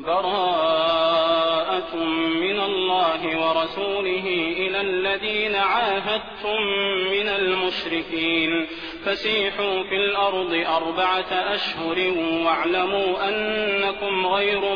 براءة من الله ورسوله إلى الذين عاهدتم من المشركين فسيحوا في الأرض 4 أشهر واعلموا أنكم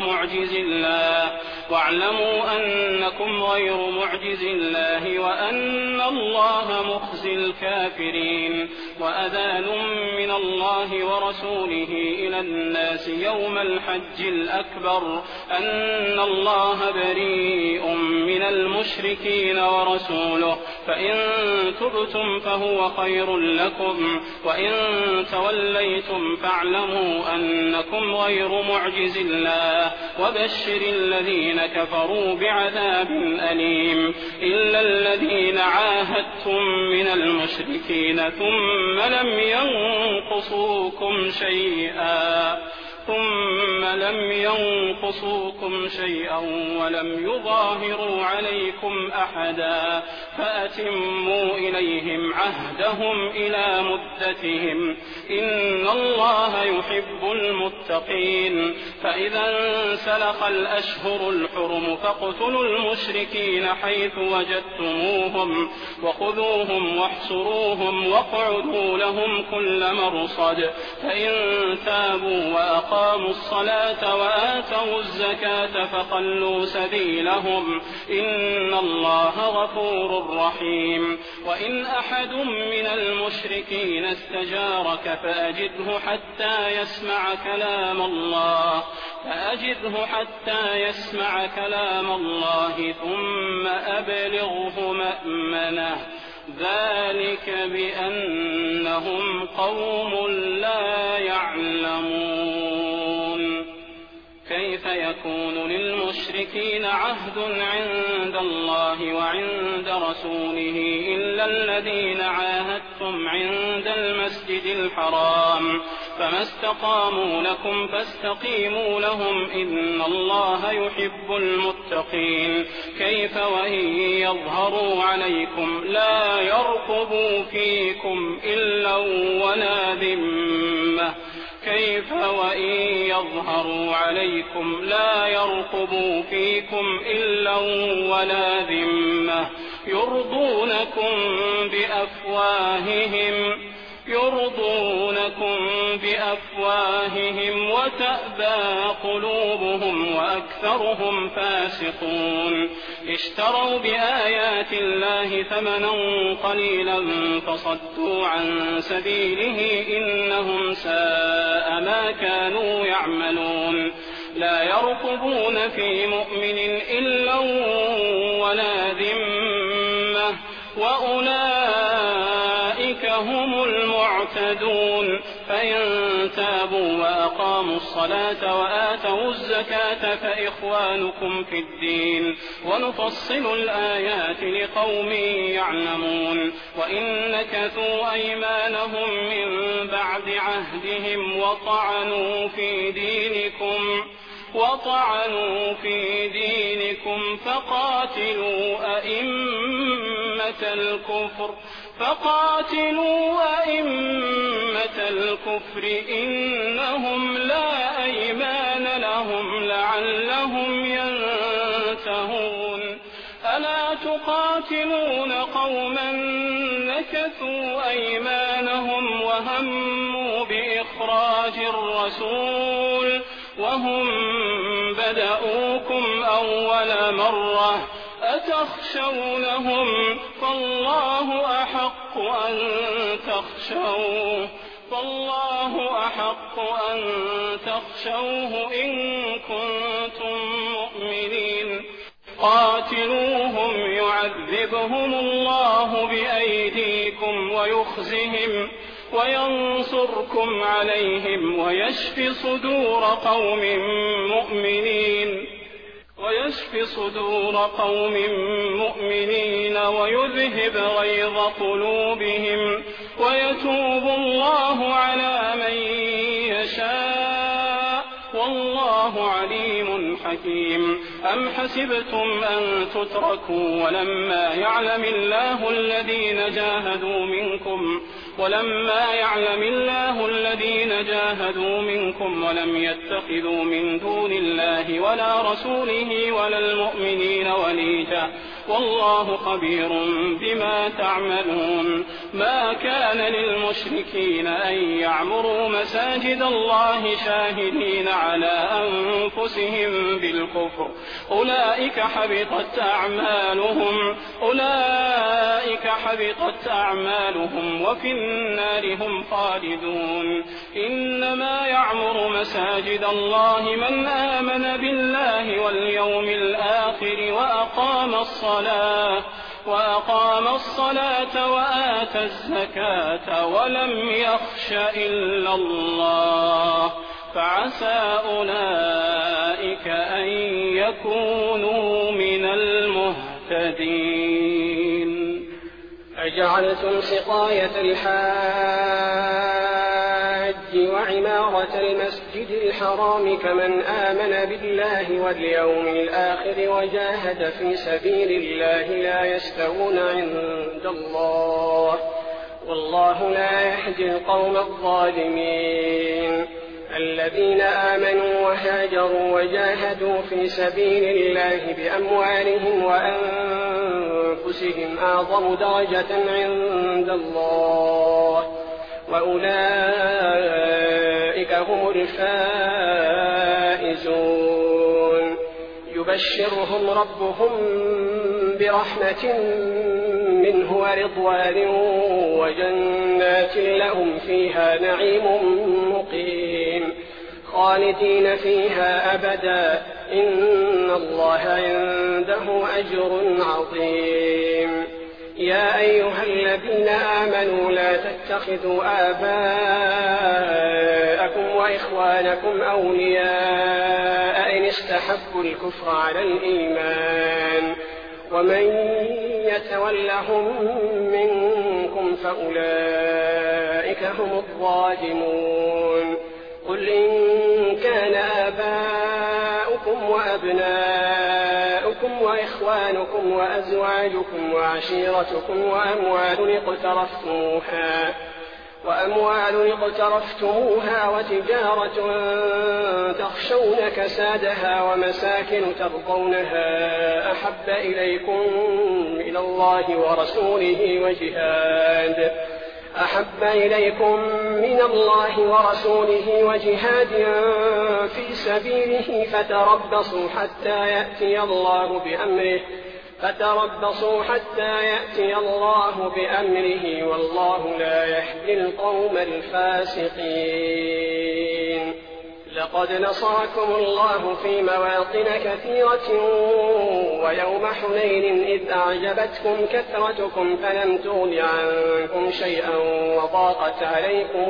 غير معجز الله وأن الله مخزي الكافرين. وأذان من الله ورسوله إلى الناس يوم الحج الأكبر أن الله بريء من المشركين ورسوله فإن تبتم فهو خير لكم وإن توليتم فاعلموا أنكم غير معجز الله وبشر الذين كفروا بعذاب أليم. إلا الذين عاهدتم من المشركين ثم لم ينقصوكم شيئا ولم يظاهروا عليكم أحدا فأتموا إليهم عهدهم إلى مدتهم إن الله يحب المتقين. فإذا انسلخ الأشهر الحرم فاقتلوا المشركين حيث وجدتموهم وخذوهم واحصروهم واقعدوا لهم كل مرصد فإن تابوا وأقاموا الصلاة وآتوا الزكاة فخلوا سبيلهم إن الله غفور رحيم. وإن أحد من المشركين استجارك فأجده حتى يسمع كلام الله ثم أبلغه مأمنه ذلك بأنهم قوم لا يعلمون. كيف يكون للمشركين عهد عند الله وعند رسوله إلا الذين عاهدتم عند المسجد الحرام فما استقاموا لكم فاستقيموا لهم إن الله يحب المتقين. كيف وإن يظهروا عليكم لا يرقبوا فيكم إلا ولا ذمة يرضونكم بأفواههم وتأبى قلوبهم وأكثرهم فاسقون. اشتروا بآيات الله ثمنا قليلا فصدوا عن سبيله إنهم ساء ما كانوا يعملون. لا يرقبون في مؤمن إلا ولا ذمة وأولئك هم المعتدون. فإن تابوا وأقاموا الصلاة وآتوا الزكاة فإخوانكم في الدين ونفصل الآيات لقوم يعلمون. وإن نكثوا أيمانهم من بعد عهدهم وطعنوا في دينكم فقاتلوا أئمة الكفر إنهم لا أيمان لهم لعلهم ينتهون. ألا تقاتلون قوما نكثوا أيمانهم وهموا بإخراج الرسول وهم بدأوكم أول مرة أتخشونهم فالله أحق أن تخشوه إن كنتم مؤمنين. قاتلوهم يعذبهم الله بأيديكم ويخزهم وينصركم عليهم ويشف صدور قوم مؤمنين ويذهب غيظ قلوبهم ويتوب الله على من يشاء والله عليم حكيم. أم حسبتم أن تتركوا ولما يعلم الله الذين جاهدوا منكم ولم يتخذوا من دون الله ولا رسوله ولا المؤمنين وليجا والله خبير بما تعملون. ما كان للمشركين أن يعمروا مساجد الله شاهدين على أنفسهم بالكفر أولئك حبطت أعمالهم وفي النار هم خالدون. إنما يعمر مساجد الله من آمن بالله واليوم الآخر وأقام الصلاة وآتى الزكاة ولم يخش إلا الله فعسى أولئك أن يكونوا من المهتدين. أجعلتم سقاية الحاج وعمارة المسجد الحرام كمن آمن بالله واليوم الآخر وجاهد في سبيل الله لا يستوون عند الله والله لا يهدي القوم الظالمين. الذين آمنوا وهاجروا وجاهدوا في سبيل الله بأموالهم وأنفسهم أعظم درجة عند الله وأولئك هم الفائزون. يبشرهم ربهم برحمة منه ورضوان وجنات لهم فيها نعيم مقيم خالدين فيها أبدا إن الله عنده أجر عظيم. يا أيها الذين آمنوا لا تتخذوا آباءكم وإخوانكم أولياء إن استحبوا الكفر على الإيمان ومن يتولهم منكم فأولئك هم الظالمون. قل إن كان آباؤكم وأبناؤكم وإخوانكم وأزواجكم وعشيرتكم وأموال اقترفتموها وتجارة تخشون كسادها ومساكن ترضونها أحب إليكم من الله ورسوله وجهاد في سبيله فتربصوا حتى يأتي الله بأمره والله لا يهدي القوم الفاسقين. لقد نصركم الله في مواطن كثيرة ويوم حنين إذ أعجبتكم كثرتكم فلم تغن عنكم شيئا وضاقت عليكم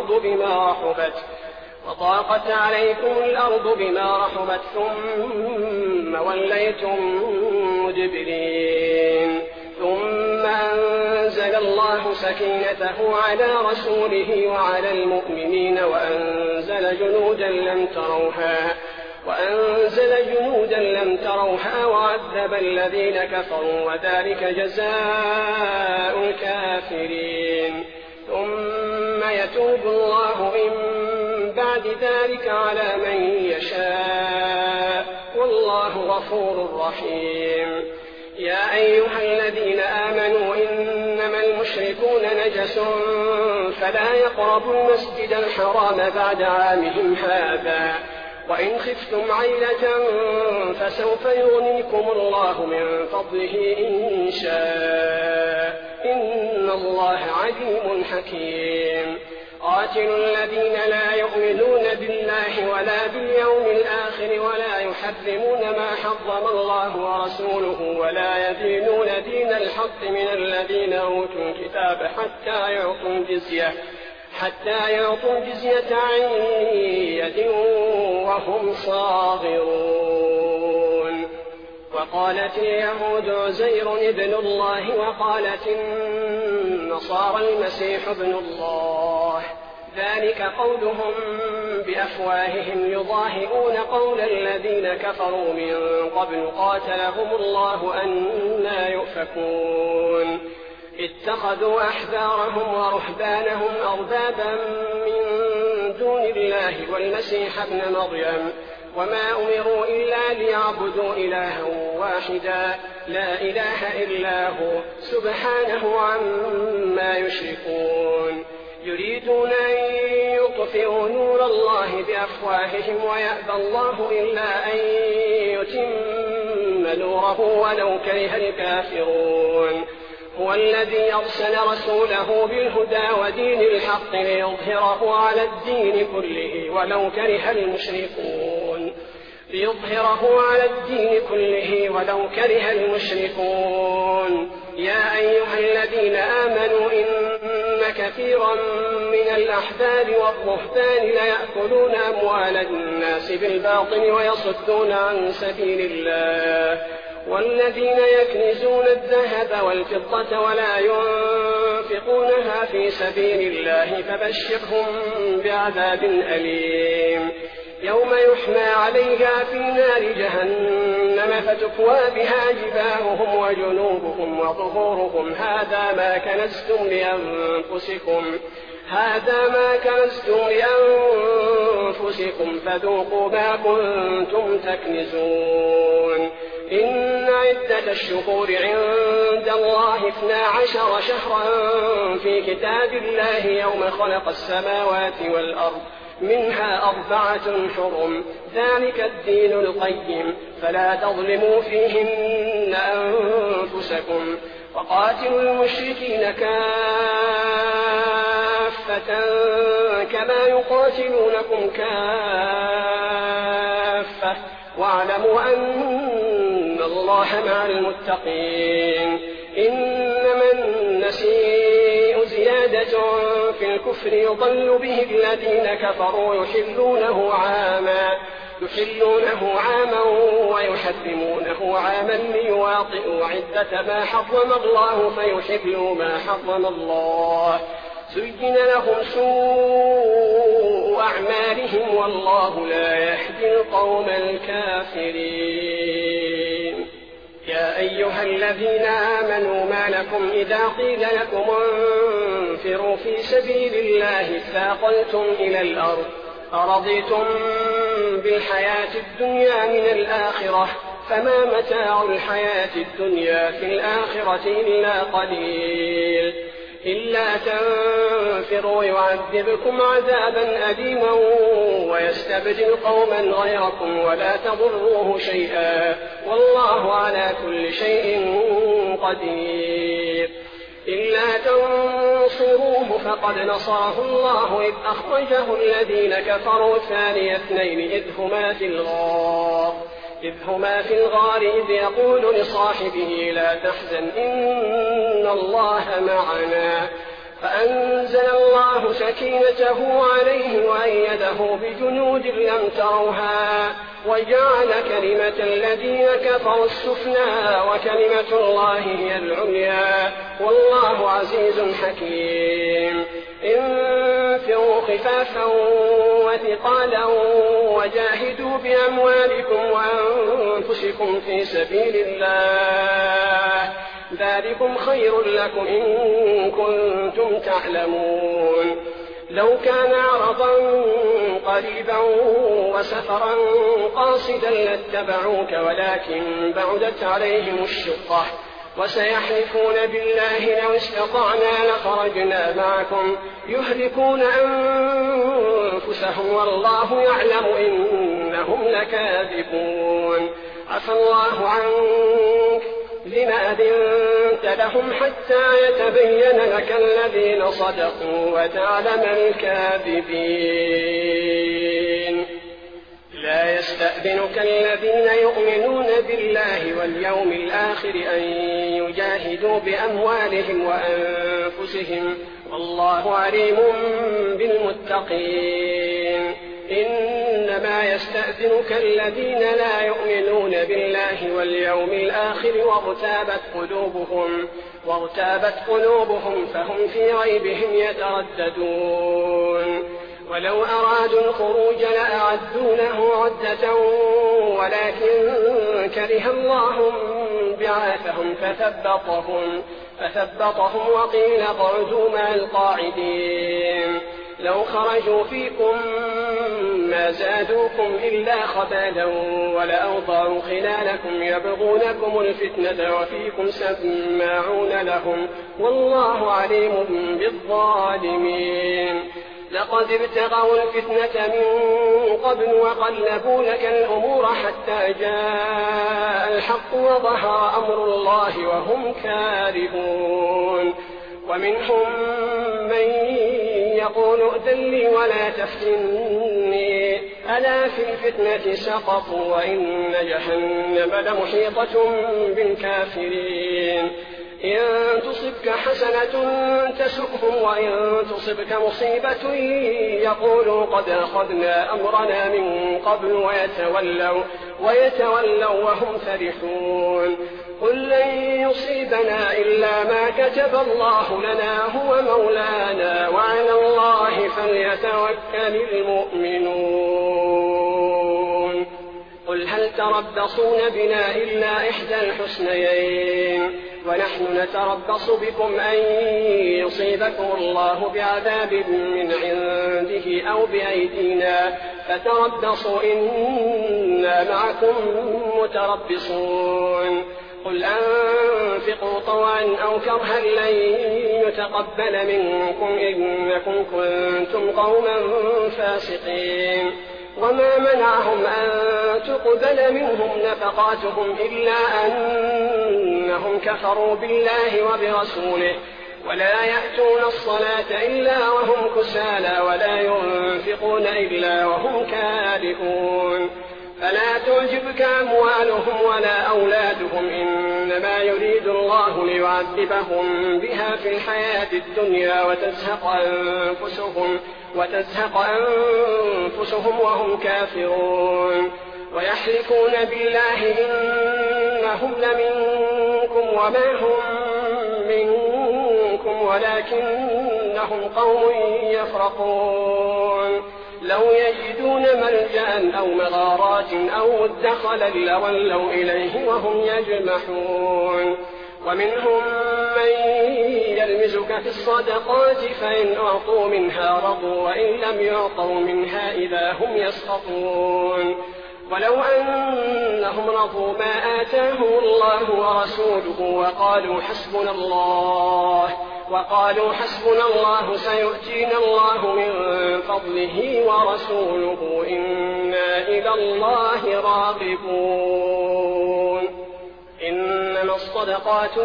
الأرض بما رحبت ثم وليتم مدبرين. ثم أنزل الله سكينته على رسوله وعلى المؤمنين وأنزل جنودا لم تروها وعذب الذين كفروا وذلك جزاء الكافرين. ثم يتوب الله من بعد ذلك على من يشاء والله غفور رحيم. يا أيها الذين آمنوا إنما المشركون نجس فلا يقربوا المسجد الحرام بعد عامهم هذا وإن خفتم عيلة فسوف يغنيكم الله من فضله إن شاء إن الله عليم حكيم. قاتلوا الذين لا يؤمنون بالله ولا باليوم الآخر ولا يحرمون ما حرم الله ورسوله ولا يدينون دين الحق من الذين أوتوا الكتاب حتى يعطوا الجزية عن يد وهم صاغرون. وقالت اليهود عزير ابن الله وقالت النصارى المسيح ابن الله ذلك قولهم بأفواههم يضاهئون قول الذين كفروا من قبل قاتلهم الله أنى يؤفكون. اتخذوا أحبارهم ورهبانهم أربابا من دون الله والمسيح ابن مريم وما أمروا إلا ليعبدوا إلها واحدا لا إله إلا هو سبحانه عما يشركون يريدون أن يطفئوا نور الله بأفواههم ويأبى الله إلا أن يتم نوره ولو كره الكافرون هو الذي أرسل رسوله بالهدى ودين الحق ليظهره على الدين كله ولو كره المشركون يا أيها الذين آمنوا إن كثيرا من الأحبار والرهبان ليأكلون أموال الناس بالباطل ويصدون عن سبيل الله والذين يكنزون الذهب والفضة ولا ينفقونها في سبيل الله فبشرهم بعذاب أليم يوم يحمى عليها في نار جهنم فتكوى بها جباههم وجنوبهم وظهورهم هذا ما كنزتم لأنفسكم فذوقوا ما كنتم تكنزون إن عدة الشهور عند الله 12 شهرا في كتاب الله يوم خلق السماوات والأرض منها 4 حرم ذلك الدين القيم فلا تظلموا فيهن أنفسكم وقاتلوا المشركين كافة كما يقاتلونكم كافة واعلموا أن الله مع المتقين إنما النسيء زيادة في الكفر يضل به الذين كفروا يحلونه عاما ويحرمونه عاما ليواطئوا عدة ما حرم الله فيحلوا ما حرم الله زين لهم سوء أعمالهم والله لا يهدي القوم الكافرين يا أيها الذين آمنوا ما لكم إذا قيل لكم انفروا في سبيل الله اثاقلتم إلى الأرض أرضيتم بالحياة الدنيا من الآخرة فما متاع الحياة الدنيا في الآخرة إلا قليل إلا تنفروا يعذبكم عذابا أليما ويستبدل قوما غيركم ولا تضروه شيئا والله على كل شيء قدير إلا تنصروه فقد نصره الله إذ أخرجه الذين كفروا ثاني اثنين إذ هما في الغار إذ يقول لصاحبه لا تحزن إن الله معنا فأنزل الله سكينته عليه وأيده بجنود لم تروها وجعل كلمة الذين كفروا السفلى وكلمة الله هي العليا والله عزيز حكيم انفروا خفافا وثقالا وجاهدوا بأموالكم وأنفسكم في سبيل الله ذلكم خير لكم إن كنتم تعلمون لو كان عرضا قريبا وسفرا قاصدا لاتبعوك ولكن بعدت عليهم الشقة وسيحلفون بالله لو استطعنا لخرجنا معكم يهلكون أنفسهم والله يعلم إنهم لكاذبون عفى الله عنك لما أذنت لهم حتى يتبين لك الذين صدقوا وتعلم الكاذبين لا يستأذنك الذين يؤمنون بالله واليوم الآخر أن يجاهدوا بأموالهم وأنفسهم والله عليم بالمتقين إنما يستأذنك الذين لا يؤمنون بالله واليوم الآخر وارتابت قلوبهم فهم في ريبهم يترددون ولو أرادوا الخروج لأعدوا له عدة ولكن كره الله بعاثهم فثبطهم وقيل اقعدوا مع القاعدين لو خرجوا فيكم ما زادوكم إلا خبالا ولأوضعوا خلالكم يبغونكم الفتنة وفيكم سماعون لهم والله عليم بالظالمين. لقد ابتغوا الفتنة من قبل وقلبوا لك الأمور حتى جاء الحق وظهر أمر الله وهم كارهون. ومنهم من يقول ائذن لي ولا تفتني ألا في الفتنة سقطوا وإن جهنم لمحيطة بالكافرين. إن تصبك حسنة تسؤهم وإن تصبك مصيبة يقولوا قد أخذنا أمرنا من قبل ويتولوا وهم فرحون. قل لن يصيبنا إلا ما كتب الله لنا هو مولانا وعلى الله فليتوكل المؤمنون. قل هل تربصون بنا إلا إحدى الحسنيين ونحن نتربص بكم أن يصيبكم الله بعذاب من عنده أو بأيدينا فتربصوا إنا معكم متربصون. قل أنفقوا طوعا أو كرها لن يتقبل منكم إنكم كنتم قوما فاسقين. وما منعهم أن تقبل منهم نفقاتهم إلا أنهم كفروا بالله وبرسوله ولا يأتون الصلاة إلا وهم كسالى ولا ينفقون إلا وهم كارهون. فلا تعجبك أموالهم ولا أولادهم إنما يريد الله ليعذبهم بها في الحياة الدنيا وتزهق أنفسهم وهم كافرون. ويحلفون بالله إنهم لمنكم وما هم منكم ولكنهم قوم يفرقون. لو يجدون ملجأ أو مغارات أو مدخلا لولوا إليه وهم يجمحون. ومنهم من يلمزك في الصدقات فإن أعطوا منها رضوا وإن لم يعطوا منها إذا هم يسخطون. ولو أنهم رضوا ما آتاهم الله ورسوله وقالوا حسبنا الله سيؤتينا الله من فضله ورسوله إنا إلى الله راغبون. إنما الصدقات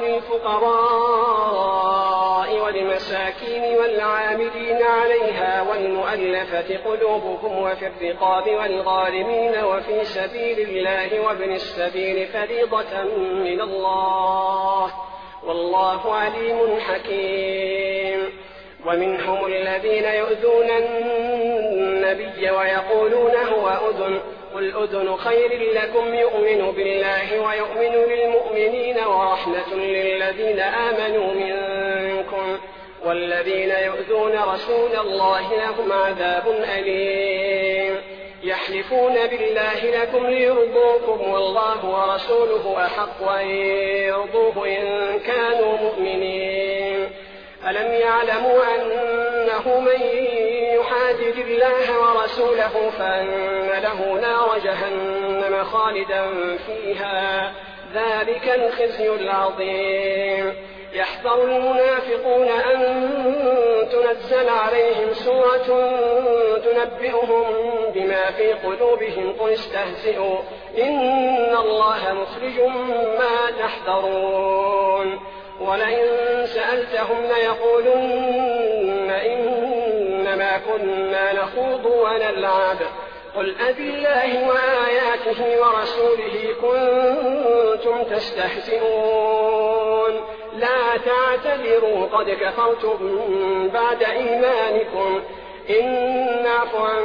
للفقراء والمساكين والعاملين عليها والمؤلفة قلوبهم وفي الرقاب والغارمين وفي سبيل الله وابن السبيل فريضة من الله والله عليم حكيم. ومنهم الذين يؤذون النبي ويقولون هو أذن قل أذن خير لكم يؤمن بالله ويؤمن للمؤمنين ورحمة للذين آمنوا منكم والذين يؤذون رسول الله لهم عذاب أليم. يحلفون بالله لكم ليرضوكم والله ورسوله أحق أن يرضوه إن كانوا مؤمنين. ألم يعلموا أنه من يحادد الله ورسوله فأن له نار جهنم خالدا فيها ذلك الخزي العظيم. يحذر المنافقون أن تنزل عليهم سورة تنبئهم بما في قلوبهم قل استهزئوا إن الله مخرج ما تحذرون. ولئن سألتهم ليقولن إنما كنا نخوض ونلعب قل أبالله وآياته ورسوله كنتم تستهزئون لا تعتذروا قد كفرتم بعد إيمانكم إن نعف عن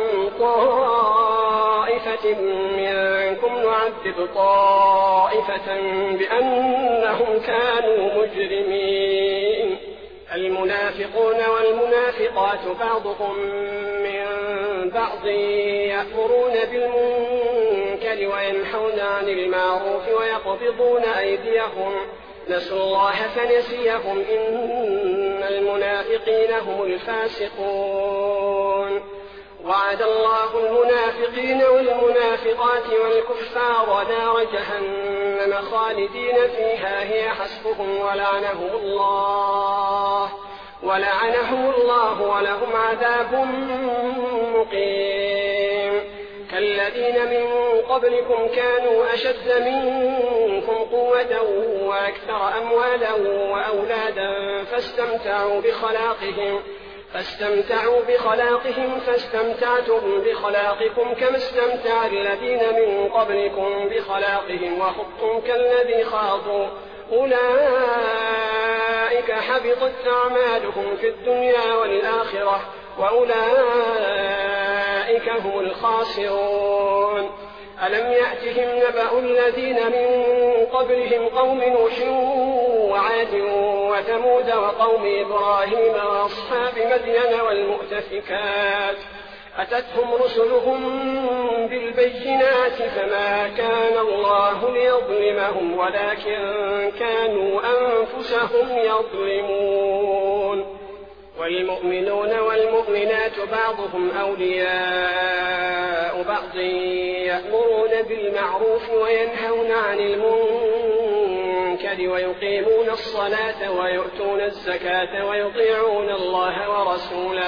طائفة منكم نعذب طائفة بأنهم كانوا مجرمين. المنافقون والمنافقات بعضهم من بعض يأمرون بالمنكر وينحون عن المعروف ويقبضون أيديهم نسوا الله فنسيهم إن المنافقين هم الفاسقون. وعد الله المنافقين والمنافقات والكفار نار جهنم خالدين فيها هي حسبهم ولعنهم الله ولهم عذاب مقيم. كالذين من قبلكم كانوا أشد منكم قوة وأكثر أموالا وأولادا فاستمتعوا بخلاقهم فاستمتعتم بخلاقكم كما استمتع الذين من قبلكم بخلاقهم وخضتم كالذي خاضوا أولئك حبطت أعمالهم في الدنيا والآخرة وأولئك هم الخاسرون. ألم يأتهم نبأ الذين من قبلهم قوم نوح وعاد وثمود وقوم إبراهيم وأصحاب مدين والمؤتفكات أتتهم رسلهم بالبينات فما كان الله ليظلمهم ولكن كانوا أنفسهم يظلمون. والمؤمنون والمؤمنات بعضهم أولياء بعض يأمرون بالمعروف وينهون عن المنكر ويقيمون الصلاة ويؤتون الزكاة ويطيعون الله ورسوله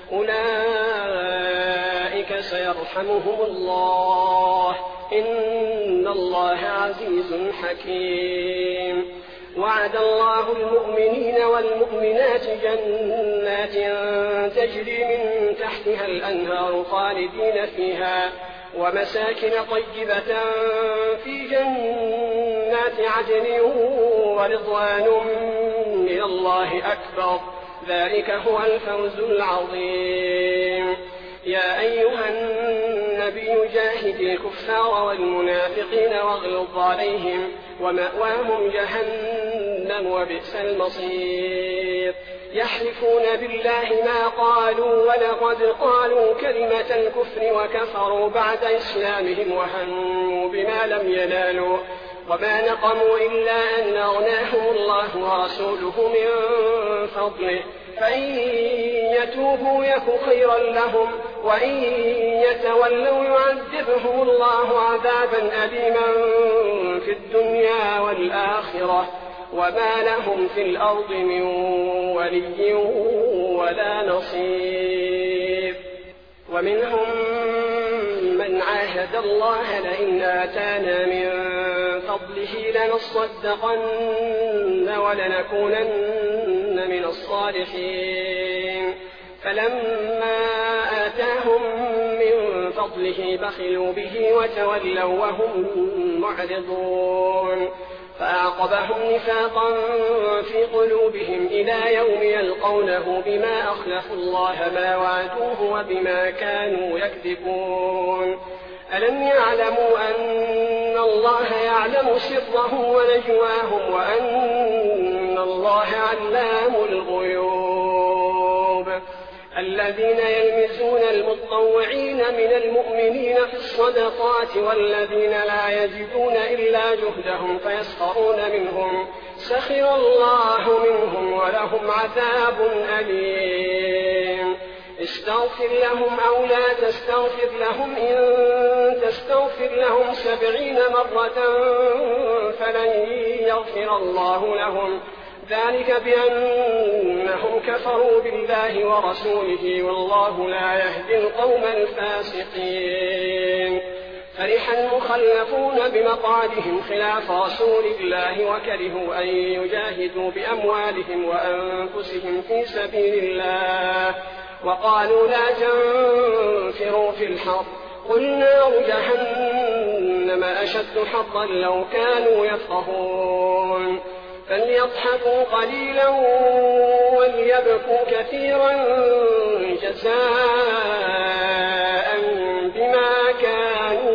أولئك سيرحمهم الله إن الله عزيز حكيم. وعد الله المؤمنين والمؤمنات جنات تجري من تحتها الأنهار خالدين فيها ومساكن طيبة في جنات عدن ورضوان من الله أكبر ذلك هو الفوز العظيم. يا أيها النبي جاهد الكفار والمنافقين واغلظ عليهم ومأواهم جهنم وبئس المصير. يحلفون بالله ما قالوا ولقد قالوا كلمة الكفر وكفروا بعد إسلامهم وهموا بما لم ينالوا وما نقموا إلا أن أغناهم الله ورسوله من فضله فإن يتوبوا يك خيرا لهم وإن يتولوا يعذبهم الله عذابا أليما في الدنيا والآخرة وما لهم في الأرض من ولي ولا نصير. ومنهم من عاهد الله لئن آتانا من فضله لنصدقن ولنكونن من الصالحين فلما آتاهم من فضله بخلوا به وتولوا وهم معرضون فأعقبهم نفاقا في قلوبهم إلى يوم يلقونه بما أخلفوا الله ما وعدوه وبما كانوا يكذبون. ألم يعلموا أن الله يعلم سرهم ونجواهم وأن الله علام الغيوب. الذين يلمزون المتطوعين من المؤمنين في الصدقات والذين لا يجدون إلا جهدهم فيسخرون منهم سخر الله منهم ولهم عذاب أليم. استغفر لهم أو لا تستغفر لهم إن تستغفر لهم 70 مرة فلن يغفر الله لهم ذلك بأنهم كفروا بالله ورسوله والله لا يهدي القوم الفاسقين. فرح المخلفون بمقعدهم خلاف رسول الله وكرهوا أن يجاهدوا بأموالهم وأنفسهم في سبيل الله وقالوا لا تنفروا في الحر قل نار جهنم أشد حرا لو كانوا يفقهون. فليضحكوا قليلا وليبكوا كثيرا جزاء بما كانوا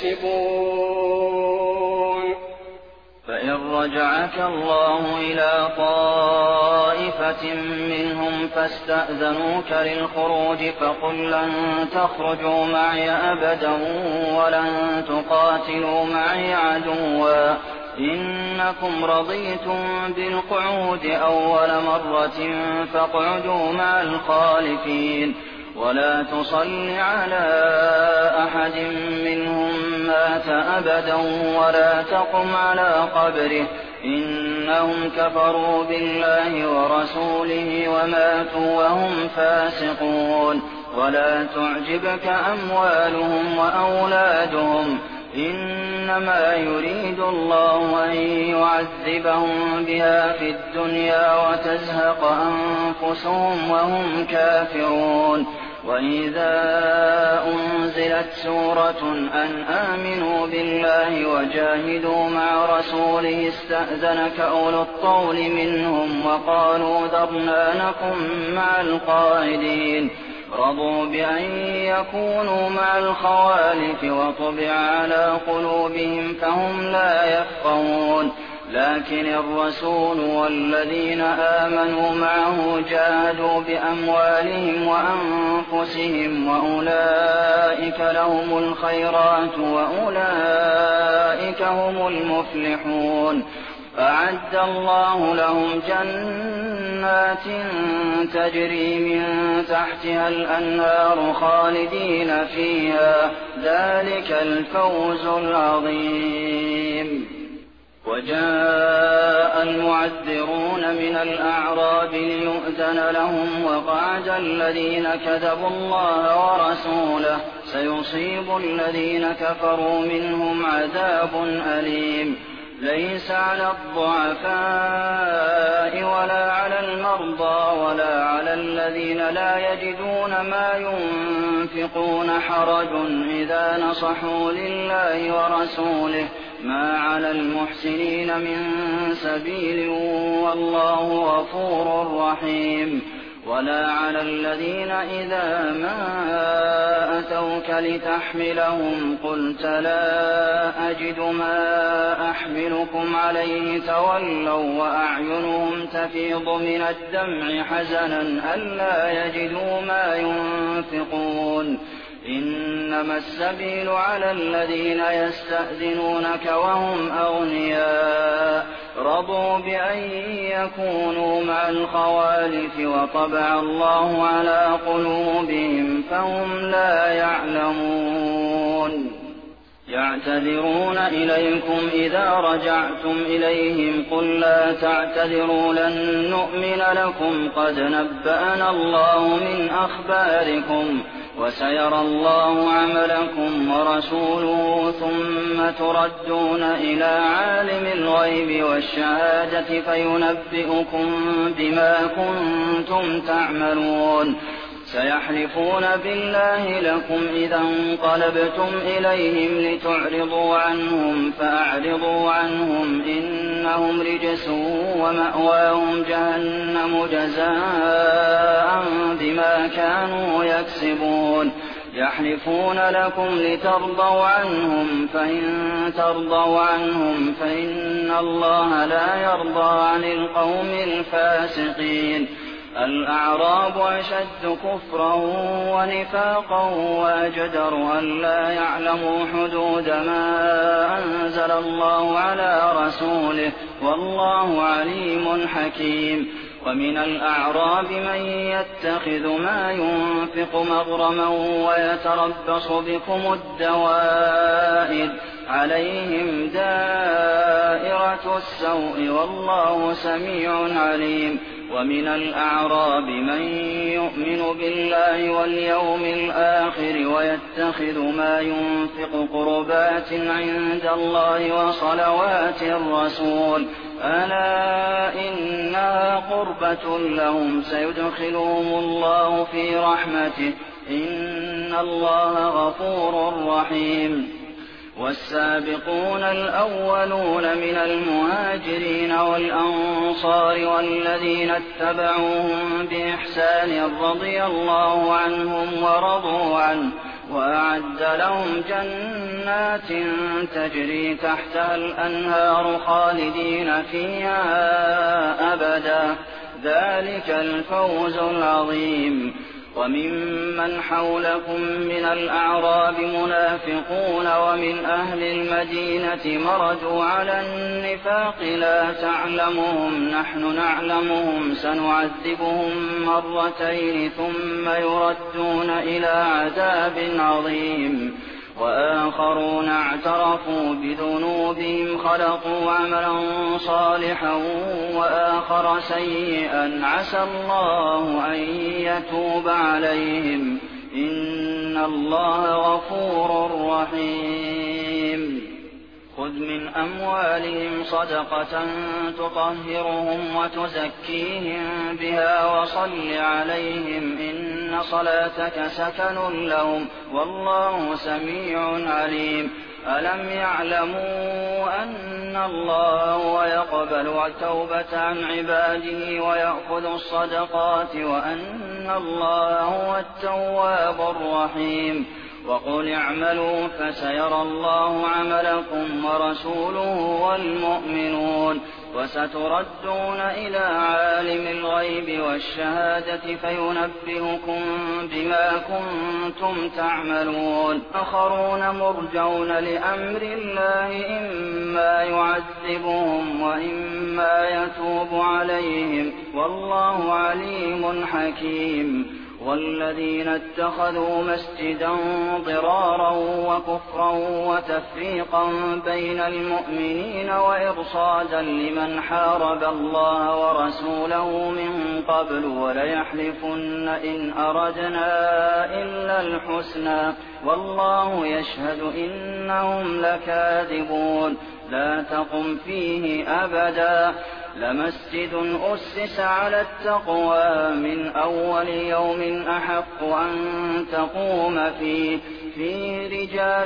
يكسبون. فإن رجعك الله إلى طائفة منهم فاستأذنوك للخروج فقل لن تخرجوا معي أبدا ولن تقاتلوا معي عدوا إنكم رضيتم بالقعود أول مرة فاقعدوا مع الخالفين ولا تصل على أحد منهم مات أبدا ولا تقم على قبره إنهم كفروا بالله ورسوله وماتوا وهم فاسقون ولا تعجبك أموالهم وأولادهم إنما يريد الله أن يعذبهم بها في الدنيا وتزهق أنفسهم وهم كافرون وإذا أنزلت سورة أن آمنوا بالله وجاهدوا مع رسوله استأذنك أولو الطول منهم وقالوا ذرنا نكن مع القاعدين رضوا بأن يكونوا مع الخوالف وطبع على قلوبهم فهم لا يفقهون لكن الرسول والذين آمنوا معه جاهدوا بأموالهم وأنفسهم وأولئك لهم الخيرات وأولئك هم المفلحون أعد الله لهم جنات تجري من تحتها الأنهار خالدين فيها ذلك الفوز العظيم وجاء المعذرون من الأعراب ليؤذن لهم وقعد الذين كذبوا الله ورسوله سيصيب الذين كفروا منهم عذاب أليم ليس على الضعفاء ولا على المرضى ولا على الذين لا يجدون ما ينفقون حرج إذا نصحوا لله ورسوله ما على المحسنين من سبيل والله غفور رحيم ولا على الذين إذا ما أتوك لتحملهم قلت لا أجد ما أحملكم عليه تولوا وأعينهم تفيض من الدمع حزنا ألا يجدوا ما ينفقون إنما السبيل على الذين يستأذنونك وهم أغنياء رضوا بأن يكونوا مع الخوالف وطبع الله على قلوبهم فهم لا يعلمون يعتذرون إليكم إذا رجعتم إليهم قل لا تعتذروا لن نؤمن لكم قد نبأنا الله من أخباركم وسيرى الله عملكم ورسوله ثم تردون إلى عالم الغيب والشهادة فينبئكم بما كنتم تعملون سيحلفون بالله لكم إذا انقلبتم إليهم لتعرضوا عنهم فأعرضوا عنهم إنهم رجس ومأواهم جهنم جزاء بما كانوا يكسبون يحلفون لكم لترضوا عنهم فإن ترضوا عنهم فإن الله لا يرضى عن القوم الفاسقين الأعراب أشد كفرا ونفاقا وأجدر أن لا يعلموا حدود ما أنزل الله على رسوله والله عليم حكيم ومن الأعراب من يتخذ ما ينفق مغرما ويتربص بكم الدوائر عليهم دائرة السوء والله سميع عليم ومن الأعراب من يؤمن بالله واليوم الآخر ويتخذ ما ينفق قربات عند الله وصلوات الرسول ألا إنها قربة لهم سيدخلهم الله في رحمته إن الله غفور رحيم والسابقون الأولون من المهاجرين والأنصار والذين اتبعوهم بإحسان رضي الله عنهم ورضوا عنه وأعد لهم جنات تجري تحتها الأنهار خالدين فيها أبدا ذلك الفوز العظيم وممن حولكم من الأعراب منافقون ومن أهل المدينة مردوا على النفاق لا تعلمهم نحن نعلمهم سنعذبهم مرتين ثم يردون إلى عذاب عظيم وآخرون اعترفوا بذنوبهم خلقوا عملا صالحا وآخر سيئا عسى الله أن يتوب عليهم إن الله غفور رحيم خذ من أموالهم صدقة تطهرهم وتزكيهم بها وصل عليهم إن صلاتك سكن لهم والله سميع عليم ألم يعلموا أن الله هو يقبل التوبة عن عباده ويأخذ الصدقات وأن الله هو التواب الرحيم وقل اعملوا فسيرى الله عملكم ورسوله والمؤمنون وستردون إلى عالم الغيب والشهادة فينبئكم بما كنتم تعملون آخرون مرجون لأمر الله إما يعذبهم وإما يتوب عليهم والله عليم حكيم والذين اتخذوا مسجدا ضرارا وكفرا وتفريقا بين المؤمنين وإرصادا لمن حارب الله ورسوله من قبل وليحلفن إن أردنا إلا الحسنى والله يشهد إنهم لكاذبون لا تقم فيه أبدا لمسجد أسس على التقوى من أول يوم أحق أن تقوم فيه رجال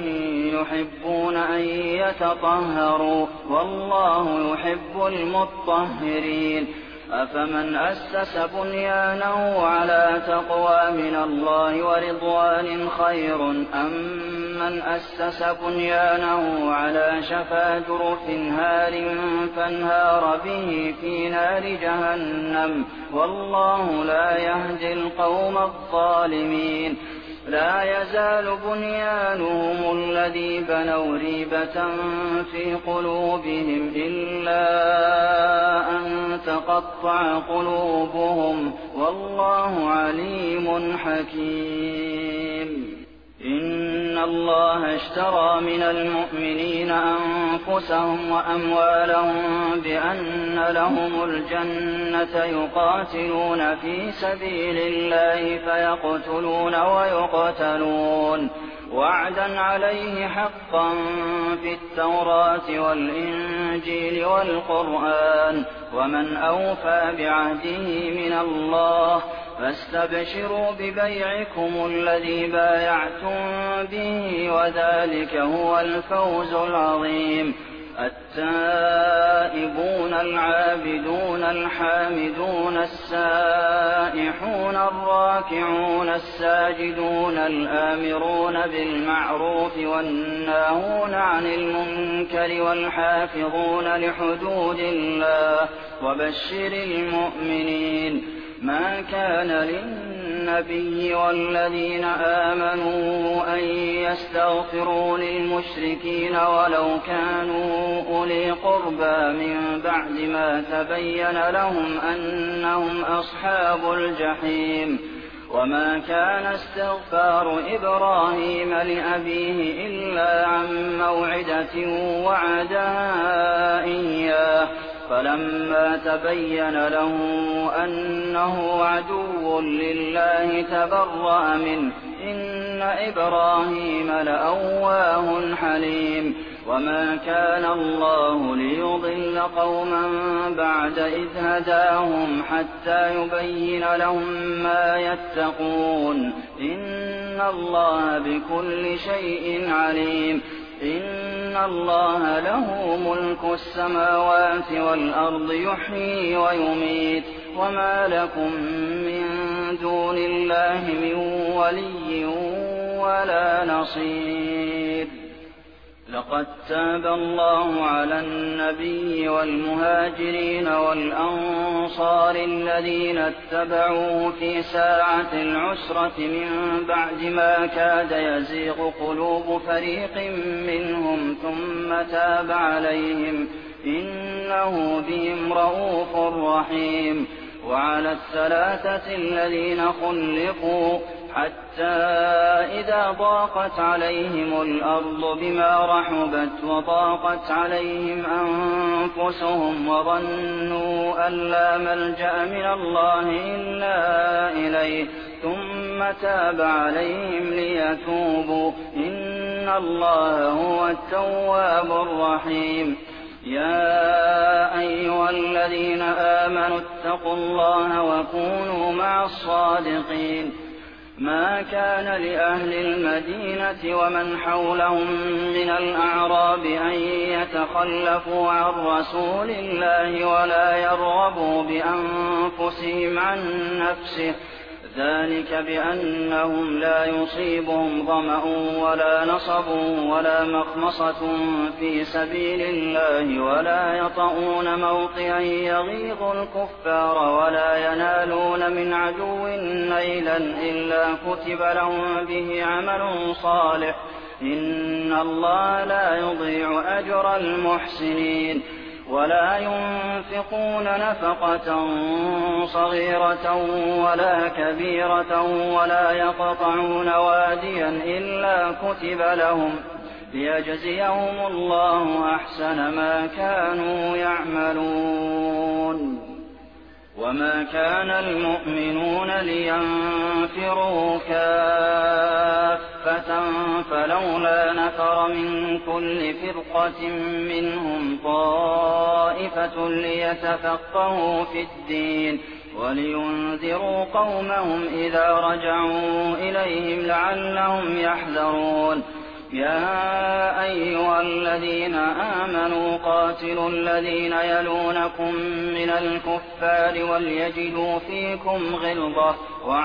يحبون أن يتطهروا والله يحب المطهرين أفمن أسس بنيانه على تقوى من الله ورضوان خير أم من أسس بنيانه على شفا جرف هار فانهار به في نار جهنم والله لا يهدي القوم الظالمين لا يزال بنيانهم الذي بنوا ريبة في قلوبهم إلا أن تقطع قلوبهم والله عليم حكيم إن الله اشترى من المؤمنين أنفسهم وأموالهم بأن لهم الجنة يقاتلون في سبيل الله فيقتلون ويقتلون وعدا عليه حقا في التوراة والإنجيل والقرآن ومن أوفى بعهده من الله فاستبشروا ببيعكم الذي بايعتم به وذلك هو الفوز العظيم التائبون العابدون الحامدون السائحون الراكعون الساجدون الآمرون بالمعروف والناهون عن المنكر والحافظون لحدود الله وبشر المؤمنين ما كان للنبي والذين آمنوا أن يستغفروا للمشركين ولو كانوا أولي قربى من بعد ما تبين لهم أنهم أصحاب الجحيم وما كان استغفار إبراهيم لأبيه إلا عن موعدة وعدها إياه فلما تبين له أنه عدو لله تبرأ منه إن إبراهيم لأواه حليم وما كان الله ليضل قوما بعد إذ هداهم حتى يبين لهم ما يتقون إن الله بكل شيء عليم إن الله له ملك السماوات والأرض يحيي ويميت وما لكم من دون الله من ولي ولا نصير لقد تاب الله على النبي والمهاجرين والأنصار الذين اتبعوه في ساعة العسرة من بعد ما كاد يزيغ قلوب فريق منهم ثم تاب عليهم إنه بهم رءوف رحيم. وعلى الثلاثة الذين خلقوا حتى إذا ضاقت عليهم الأرض بما رحبت وضاقت عليهم أنفسهم وظنوا أن لا ملجأ من الله إلا إليه ثم تاب عليهم ليتوبوا إن الله هو التواب الرحيم. يا أيها الذين آمنوا اتقوا الله وكونوا مع الصادقين. ما كان لأهل المدينة ومن حولهم من الأعراب أن يتخلفوا عن رسول الله ولا يرغبوا بأنفسهم عن نفسه ذلك بأنهم لا يصيبهم ظمأ ولا نصب ولا مخمصة في سبيل الله ولا يطؤون موطئا يغيظ الكفار ولا ينالون من عدو نيلا إلا كتب لهم به عمل صالح إن الله لا يضيع أجر المحسنين. ولا ينفقون نفقة صغيرة ولا كبيرة ولا يقطعون واديا إلا كتب لهم ليجزيهم الله أحسن ما كانوا يعملون. وما كان المؤمنون لينفروا كافة فلولا نفر من كل فرقة منهم طائفة ليتفقهوا في الدين ولينذروا قومهم إذا رجعوا إليهم لعلهم يحذرون. يا أيها الذين آمنوا قاتلوا الذين يلونكم من الكفار وليجدوا فيكم غلظة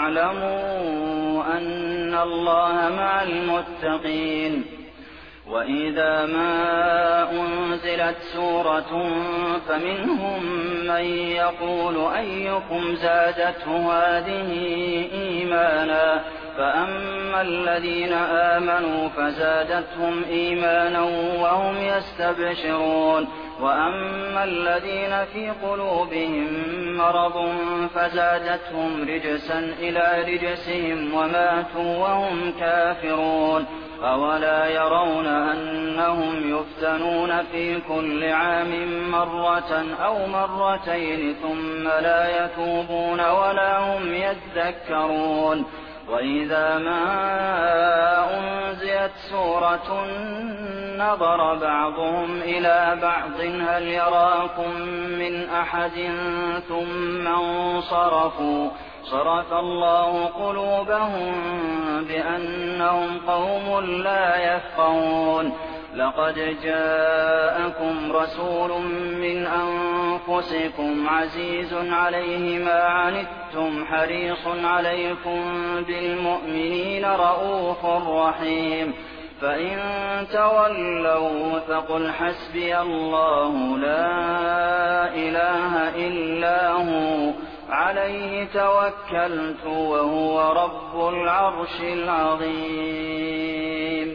واعلموا أن الله مع المتقين. وإذا ما أنزلت سورة فمنهم من يقول أيكم زادته هذه إيمانا فأما الذين آمنوا فزادتهم إيمانا وهم يستبشرون وأما الذين في قلوبهم مرض فزادتهم رجسا إلى رجسهم وماتوا وهم كافرون. أولا يرون أنهم يفتنون في كل عام مرة أو مرتين ثم لا يتوبون ولا هم يذكرون. وإذا ما أنزلت سورة نظر بعضهم إلى بعض هل يراكم من أحد ثم انصرفوا صرف الله قلوبهم بأنهم قوم لا يفقهون. لقد جاءكم رسول من أنفسكم عزيز عليه ما عنتم حريص عليكم بالمؤمنين رءوف رحيم. فإن تولوا فقل حسبي الله لا إله إلا هو عليه توكلت وهو رب العرش العظيم.